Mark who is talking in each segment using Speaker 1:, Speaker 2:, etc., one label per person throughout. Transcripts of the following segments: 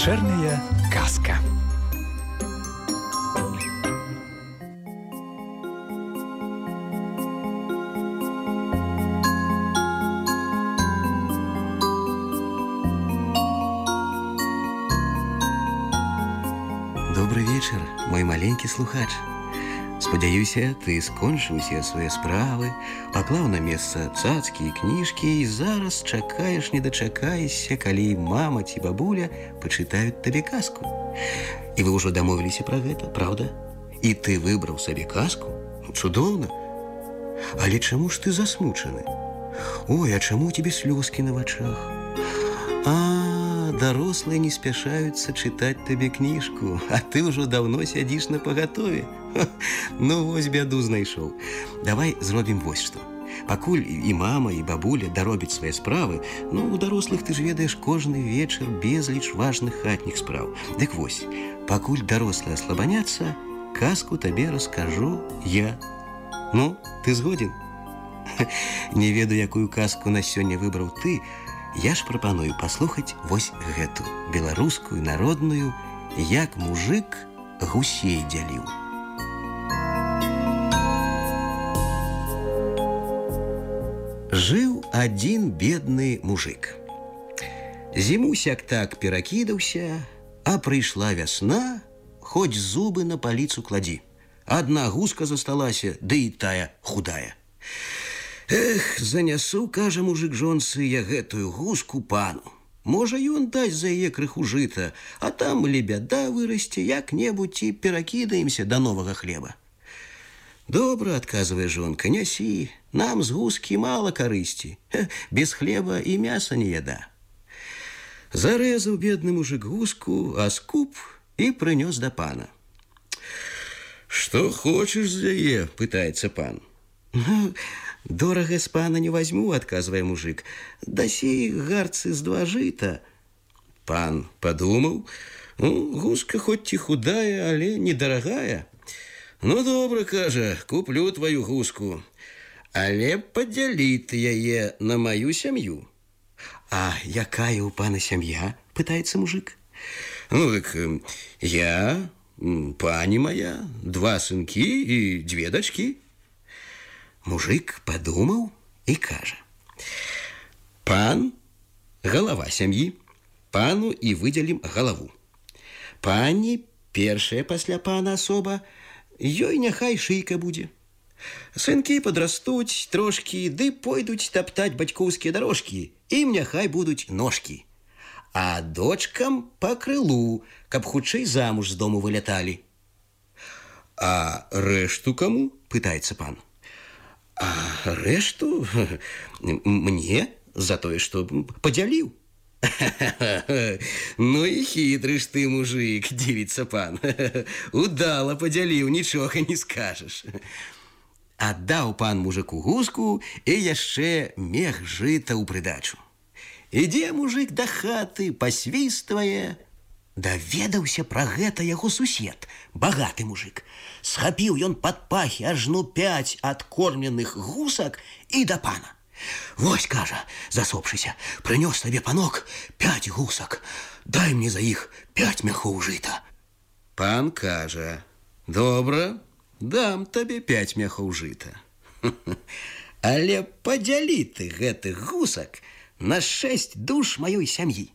Speaker 1: Вечерняя казка.
Speaker 2: Добрый вечер, мой маленький слухач. Спадзяюся, ты скончыў усе свае справы, паклаў на месца цацкі і кніжкі і зараз чакаеш, не дачакаешся, калі мама ці бабуля пачытаюць табе казку. І вы ўжо дамовіліся пра гэта, правда? І ты выбраў сабе казку? Цудоўна. Але чаму ж ты засмучаны? Ой, а чаму у тебе слёзкі на вачах? Дарослыя не спяшаюцца чытаць табе кніжку, а ты ўжо даўно сядзіш на пагатове. Ну, вось бяду знайшоў. Давай зробім вось што. Пакуль і мама, і бабуля даробяць свае справы, у дарослых, ты ж ведаеш, кожны вечар безліч важных хатніх спраў. Дык вось, пакуль дарослыя слабаняцца, казку табе раскажу я. Ну, ты згоден? Не ведаю, якую казку на сёння выбраў ты. Я ж прапаную паслухаць вось гэту беларускую народную, як мужик гусей дзяліў. Жыў адзін бедны мужик. Зіму сяк-так перакідаўся, а прыйшла вясна, хоць зубы на паліцу кладзі. Адна гуска засталася, ды і тая худая. Эх, занясу, кажа мужик жонцы, я гэтую гуску пану. Можа, ён дасць за яе крыху жыта, а там лебяда вырасце, як-небудзь і перакідаемся да новага хлеба. Добра, адказвае жонка, нясі, нам з гускі мала карысці. Без хлеба і мяса не яда. Зарэзаў бедны мужик гуску, а скуп і прынёс да пана. Што хочаш за яе, пытаецца пан. Дорага з пана не возьму, адказвае мужик. Дасі гарцы з 2 жыта. Пан падумаў, гуска хоць і худая, але недарагая. Ну, добра, кажа, куплю твою гуску, але падзялі ты яе на маю сям'ю. А якая ў пана сям'я, пытаецца мужик. Ну, так я, пані моя, 2 сынкі і 2 дачкі. Мужик падумаў і кажа. Пан – галава сям'і, пану і выдзелім галаву. Пані – першая пасля пана асоба, ёй няхай шыйка будзе. Сынкі падрастуць трошкі, ды пойдуць таптаць бацькоўскія дарожкі, ім няхай будуць ножкі. А дочкам па крылу, каб хутчэй замуж з дому выляталі. А рэшту каму, пытаецца пан. А рэшту мне за тое, што падзяліў. Ну і хітры ж ты, мужик, дзівіцца пан. Удала падзяліў, нічога не скажаш. Аддаў пан мужику гуску і яшчэ мех жыта ў прыдачу. Ідзе мужик да хаты, пасвіствае. Даведаўся пра гэта яго сусед, багаты мужик. Схапіў ён пад пахі ажно 5 адкормленых гусак і да пана. Вось, кажа, засопшыся, прынёс табе панок 5 гусак. Дай мне за іх 5 мяхоў жыта. Пан кажа, добра, дам табе 5 мяхоў жыта. Але падзялі ты гэтых гусак на 6 душ маёй сям'і.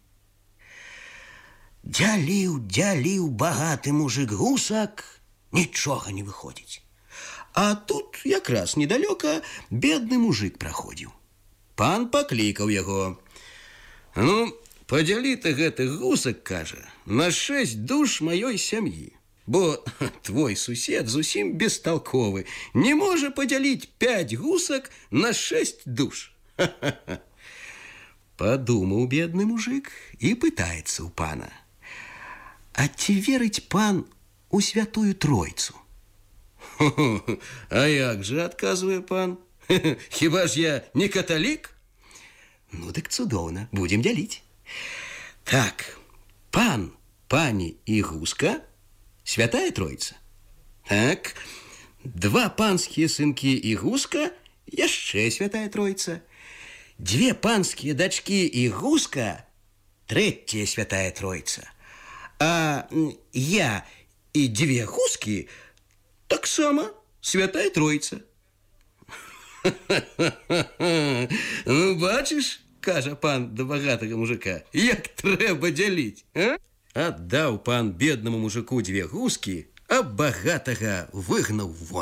Speaker 2: Дзяліў багаты мужик гусак, нічога не выходзіць. А тут якраз недалёка бедны мужик праходзіў. Пан паклікаў яго. Ну, падзялі ты гэтых гусак, кажа, на 6 душ маёй сям'і. Бо твой сусед зусім бесталковы, не можа падзяліць 5 гусак на 6 душ. Падумаў бедны мужик і пытаецца ў пана. А ці верыць пан у святую Тройцу? А як жа, адказвае пан, хіба ж я не каталік? Ну, дык цудоўна, будзем дзяліць. Так, пан, пані і гуска, святая Тройца. Так, 2 панскія сынкі і гуска, яшчэ святая Тройца. 2 панскія дачкі і гуска, 3-я святая Тройца. А я и две гуски так само Святая Троица. Ну, бачиш, каже пан до багатого мужика, як треба ділить, а? Отдав пан бедному мужику две гуски, а багатого выгнал вон.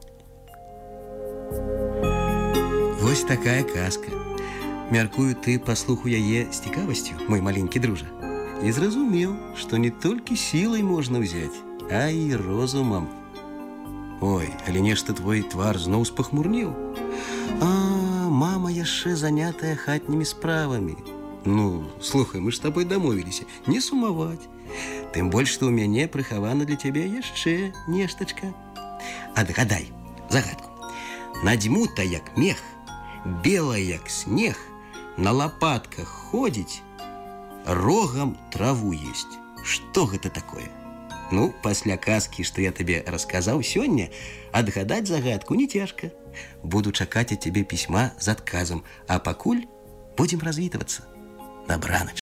Speaker 2: Вось такая казка. Мяркую, ты паслухаў яе з цікавасцю, мой маленькі дружа, і зразумеў, што не толькі сілай можна ўзяць, а і розумам. Ой, але нешта твой твар зноў спахмурнеў. А, мама яшчэ занятая хатнімі справамі. Ну, слухай, мы ж з табой дамовіліся не сумаваць. Тым больш, што ў мяне прыхавана для цябе яшчэ нештачка. Адгадай загадку. Надзьмута як мех, белая як снег, на лапатках ходзіць, рогам траву есть. Што гэта такое? Ну, пасля казкі, што я табе расказаў сёння, адгадаць загадку не цяжка. Буду чакаць ад цябе пісьма з адказам, а пакуль будзем развітвацца. Добраноч.